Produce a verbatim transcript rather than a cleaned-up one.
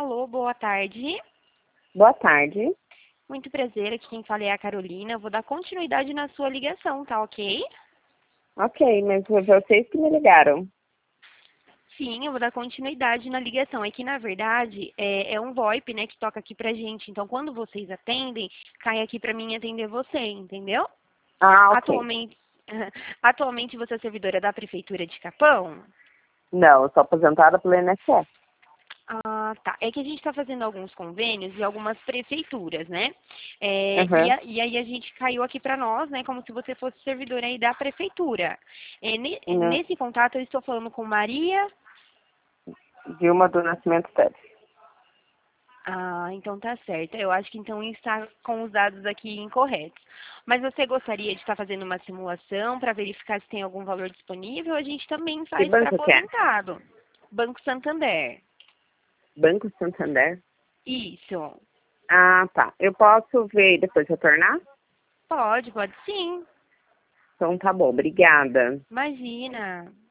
Alô, boa tarde. Boa tarde. Muito prazer, aqui quem fala é a Carolina. Eu vou dar continuidade na sua ligação, tá ok? Ok, mas foi vocês que me ligaram. Sim, eu vou dar continuidade na ligação. É que, na verdade, é, é um VoIP, né, que toca aqui pra gente. Então, quando vocês atendem, cai aqui pra mim atender você, entendeu? Ah, ok. Atualmente, atualmente você é servidora da Prefeitura de Capão? Não, eu sou aposentada pelo I N S S. Ah, tá. É que a gente está fazendo alguns convênios e algumas prefeituras, né? É, e, Uhum. a- e aí a gente caiu aqui para nós, né? Como se você fosse servidora aí da prefeitura. É, ne- Uhum. nesse contato eu estou falando com Maria. Dilma do Nascimento Teles. Ah, então tá certo. Eu acho que então está com os dados aqui incorretos. Mas você gostaria de estar fazendo uma simulação para verificar se tem algum valor disponível? A gente também Que faz para banco que é? aposentado. Banco Santander. Banco Santander? Isso. Ah, tá. Eu posso ver e depois retornar? Pode, pode sim. Então tá bom, obrigada. Imagina.